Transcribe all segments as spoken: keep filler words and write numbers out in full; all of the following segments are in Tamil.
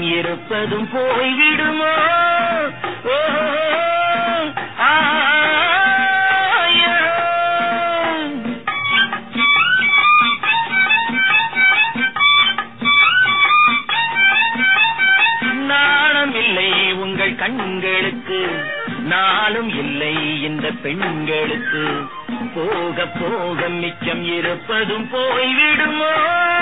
இருப்பதும் போய்விடுமோ? நாணம் இல்லை உங்கள் கண்களுக்கு, நாளும் இல்லை இந்த பெண்களுக்கு. போக போக மிச்சம் இருப்பதும் போய்விடுமோ?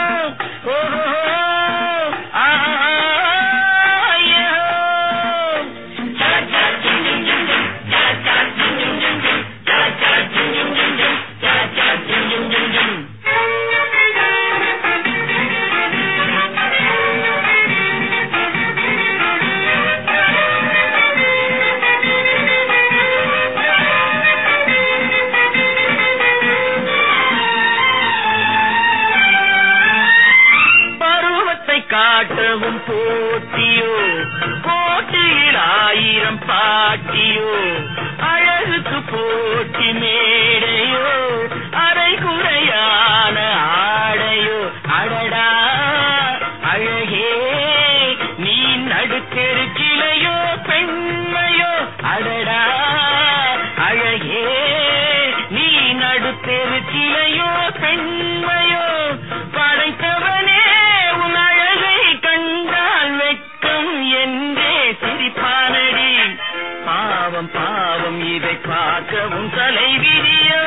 காட்டவும் போட்டியோ, போட்டியில் ஆயிரம் பாட்டியோ, அழகுக்கு போட்டி மேடையோ, அரை குறையான ஆடையோ. அடடா அழகே நீ நடுத்தெருக்கிலையோ பெண்மையோ. அடடா அழகே நீ நடுத்தெருக்கிலையோ பெண்மையோ. படைத்தவனே சிரிப்பானடி. பாவம் பாவம் இதை பார்க்கவும் தலை விதியோ.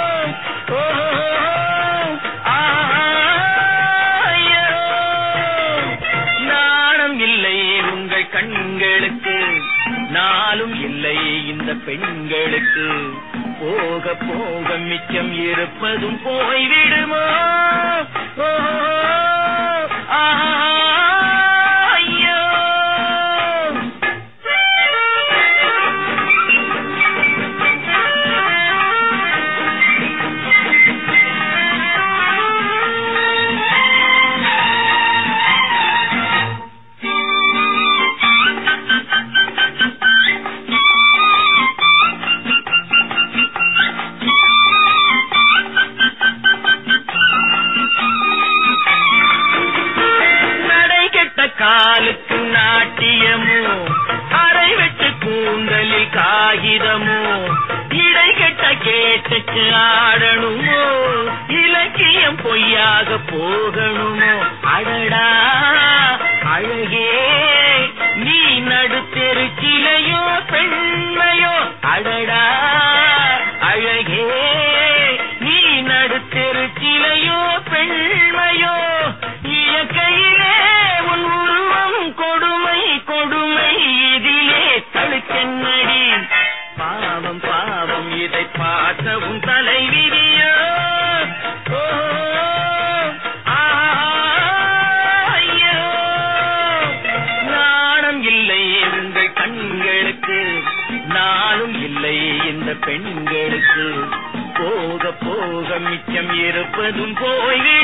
நாணம் இல்லை உங்கள் கண்களுக்கு, நாளும் இல்லை இந்த பெண்களுக்கு. போக போக மிச்சம் இருப்பதும் போய்விடுமோ? காலுக்கு நாட்டியமோ, அரை வெட்டு கூந்தலில் காகிதமோ, இடை கெட்ட கேட்டுக்கு ஆடணுமோ, இலக்கியம் பொய்யாக போகணுமோ. அடடா அழகே நீ நடுத்தெருக்கிலையோ பெண்மையோ. அடடா அழகே நீ நடுத்தெருக்கிலையோ பெண்மையோ. இயற்கையிலே உன் உருவம் கொடுமை கொடுமை, இதிலே தழுக்கென்னடி. பாவம் பாவம் இதை பார்க்கவும் தலை விதியோ. நாணம் இல்லை உங்கள் கண்களுக்கு, நாளும் இல்லை இந்த பெண்களுக்கு. போக போக மிச்சம் இருப்பதும் போய்